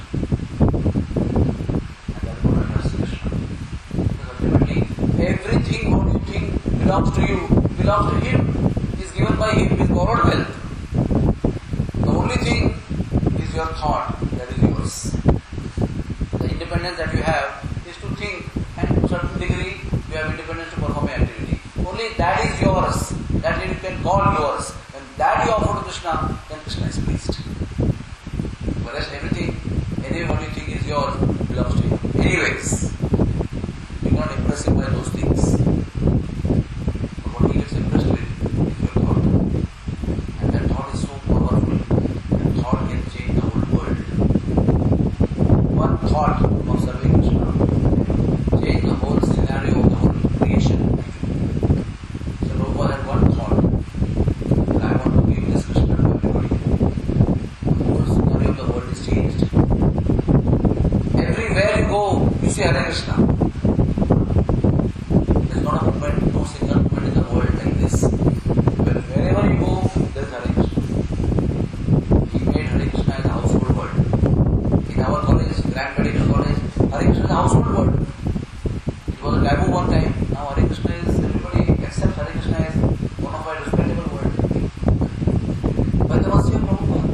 And that is what I trust Krishna. Because ultimately, everything what you think belongs to you, belongs to Him, is given by Him, is borrowed wealth. The only thing is your thought, that is yours. The independence that you have is to think, and to a certain degree you have independence to perform an activity. Only that is yours, that you can call yours. When that you offer to Krishna, then Krishna is pleased. Whereas everything, anyway what you think is yours, belongs to you. Anyways, you cannot impress Him by those things. But what He gets impressed with is your thought. And that thought is so powerful. That thought can change the whole world. One thought of serving Krishna change the whole scenario of the whole creation. So Prabhupada had one thought, that I want to give this Krishna to everybody. The whole scenario of the world is changed. Everywhere you go, you see Hare Krishna. There is not a moment, no single moment in the world like this. But wherever you go, there is Hare Krishna. He made Hare Krishna as a household word. In our college, Grand Medical College, Hare Krishna is a household word. It was a taboo one time. Now Hare Krishna is, everybody accepts Hare Krishna as one of our respectable word. By the mercy of Prabhupada.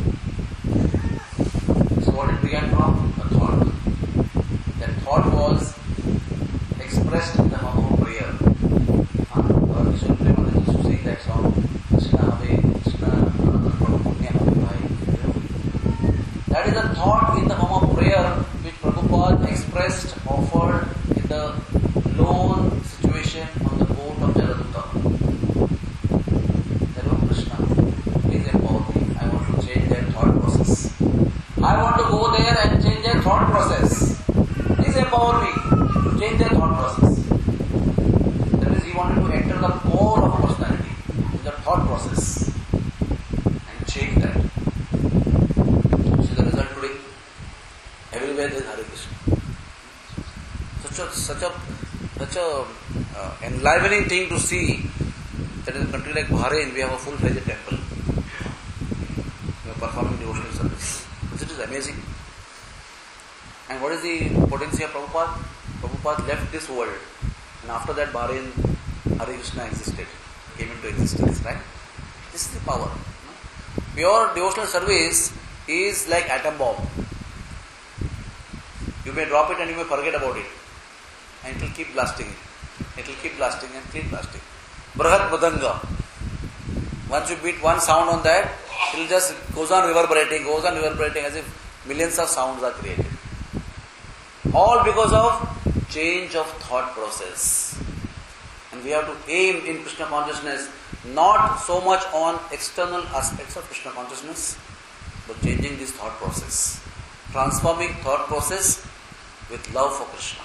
So what it began from? A thought. That thought was expressed in the form of prayer. Uh, Vishnu Premanand used to sing that song, Krishna Have, Krishna Punya Have. That is a thought in the form of prayer which Prabhupada expressed, offered in the lone situation on the boat of Jaladuta. That was Krishna, please empower me. I want to change their thought process. I want to go there and change their thought process. Please empower me to change their thought process. That means he wanted to enter the core of personality, in the thought process, and change that. See the result today? Everywhere there is Hare Krishna. Such a such a such a uh, enlivening thing to see that in a country like Bahrain we have a full-fledged temple. We are performing devotional service. It is amazing. And what is the potency of Prabhupada? Prabhupada left this world, and after that Bahrain, Hare Krishna existed, came into existence, right? This is the power. No? Pure devotional service is like atom bomb. You may drop it and you may forget about it, and it will keep blasting. It will keep blasting and keep blasting. Brahat Madanga. Once you beat one sound on that, it will just goes on reverberating, goes on reverberating as if millions of sounds are created. All because of change of thought process. And we have to aim in Krishna consciousness not so much on external aspects of Krishna consciousness, but changing this thought process. Transforming thought process with love for Krishna.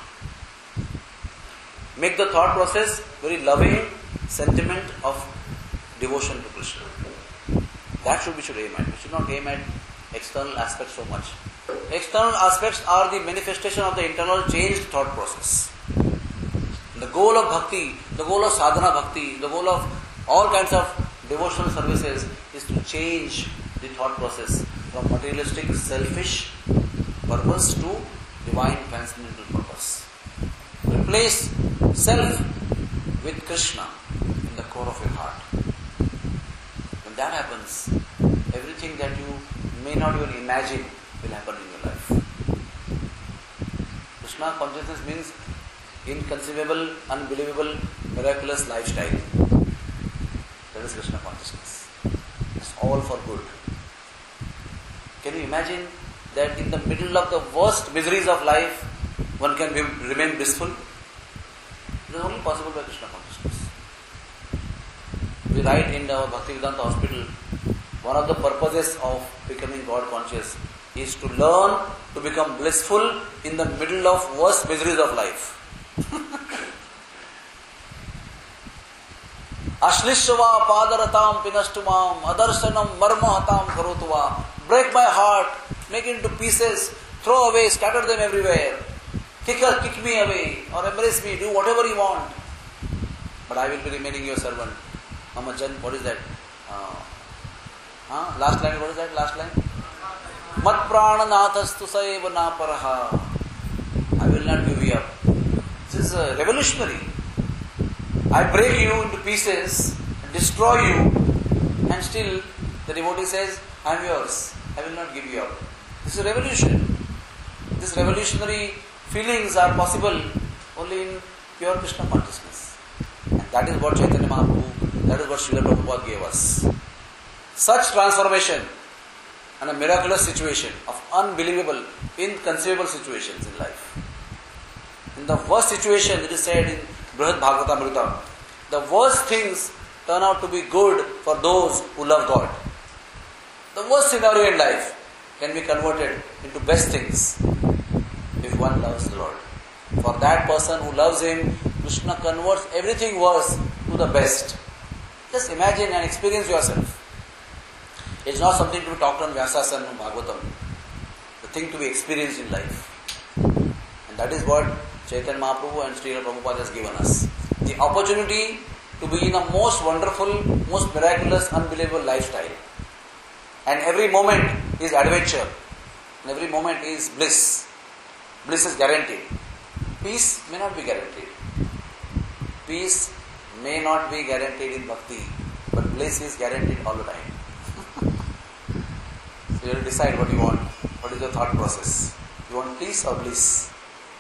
Make the thought process very loving sentiment of devotion to Krishna. That should we should aim at. We should not aim at external aspects so much. External aspects are the manifestation of the internal changed thought process. The goal of bhakti, the goal of sadhana bhakti, the goal of all kinds of devotional services is to change the thought process from materialistic, selfish purpose to divine transcendental purpose. Replace self with Krishna in the core of your heart. When that happens, everything that you may not even imagine will happen in your life. Krishna consciousness means inconceivable, unbelievable, miraculous lifestyle. That is Krishna consciousness. It's all for good. Can you imagine that in the middle of the worst miseries of life, one can be, remain blissful? It is only possible by Krishna consciousness. We write in our Bhaktivedanta Hospital, one of the purposes of becoming God conscious is to learn to become blissful in the middle of worst miseries of life. Ashlishva padaratam pinashtumam adarsanam marma hatam karotuva. Break my heart, make it into pieces, throw away, scatter them everywhere. Kick, her, kick me away or embrace me, do whatever you want. But I will be remaining your servant. Mama Jan, what is that? Uh, huh? Last line, what is that? Last line? Mat prana nathastu saeva na paraha. I will not give you up. This is uh, revolutionary. I break you into pieces, destroy you, and still the devotee says, I am yours. I will not give you up. This is a revolution. These revolutionary feelings are possible only in pure Krishna consciousness. And that is what Chaitanya Mahaprabhu, that is what Srila Prabhupada gave us. Such transformation and a miraculous situation of unbelievable, inconceivable situations in life. In the worst situation, it is said in Brihad Bhagavatamrita, the worst things turn out to be good for those who love God. The worst scenario in life can be converted into best things if one loves the Lord. For that person who loves Him, Krishna converts everything worse to the best. Just imagine and experience yourself. It is not something to be talked on Vyasasana and Bhagavatam. The thing to be experienced in life. And that is what Chaitanya Mahaprabhu and Srila Prabhupada has given us. The opportunity to be in a most wonderful, most miraculous, unbelievable lifestyle. And every moment is adventure. And every moment is bliss. Bliss is guaranteed. Peace may not be guaranteed. Peace may not be guaranteed in bhakti. But bliss is guaranteed all the time. So you have to decide what you want. What is your thought process? You want peace or bliss?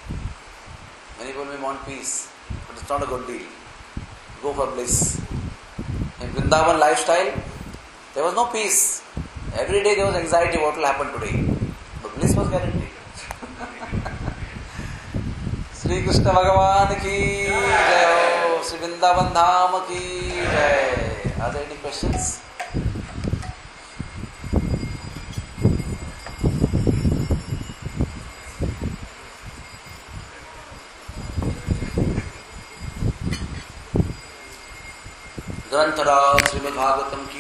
Many people may want peace, but it's not a good deal. Go for bliss. In Vrindavan lifestyle, there was no peace. Every day there was anxiety, what will happen today? But bliss was guaranteed. Sri Krishna Bhagavan ki jai, Sri Vrindavan Dham ki jai. Are there any questions? ग्रंथराज Shrimad Bhagavatam की